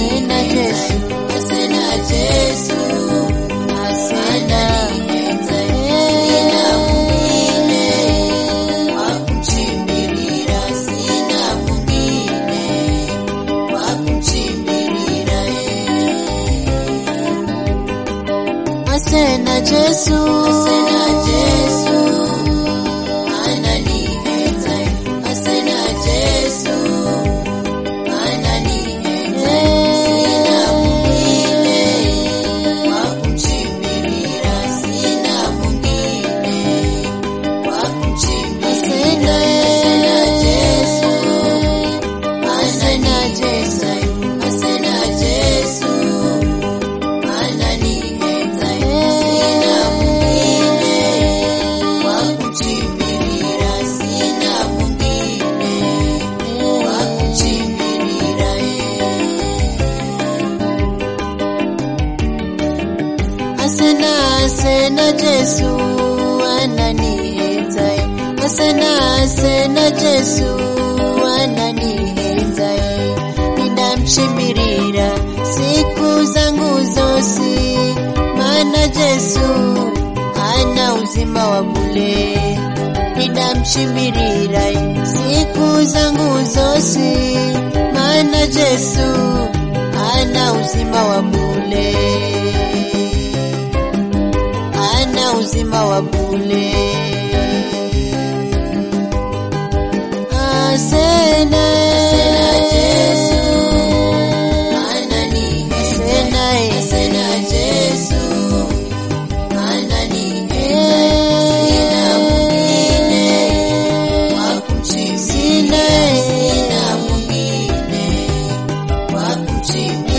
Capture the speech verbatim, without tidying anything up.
asena Yesu, asena Yesu, asena nihenza, sina mwingine wa kumchimbirira, sina mwingine wa kumchimbirira. Asena Yesu, asena Yesu, ananihenza, asena Yesu, ananihenza, sina mwingine wa kumchimbirira, sina mwingine wa kumchimbirira. Asena Yesu, asena Yesu, asena Yesu, ananihenza, sina mwingine wa kumchimbirira, sina mwingine wa kumchimbirira. Asena asena Yesu, ananihenza, asena asena Yesu, ananihenza, ninamchimbirira siku zangu zose, maana Yesu ana uzima wa bure. Ninamchimbirira siku zangu zose, maana Yesu ana uzima wa bure, ana uzima wa bure. Asena Yesu, ananihenza, asena Yesu, ananihenza, sina mwingine wa kumchimbirira, sina mwingine wa kumchimbirira.